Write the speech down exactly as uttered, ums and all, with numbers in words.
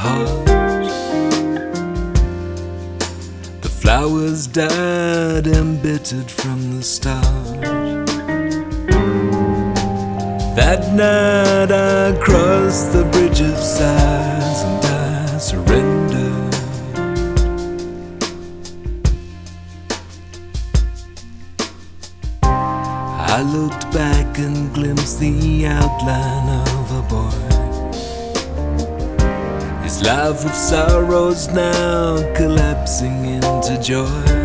heart. The flowers died embittered from the start. That night I crossed the bridge of sighs and I surrendered. I looked back and glimpsed the outline of a boy. His life of sorrows now collapsing into joy.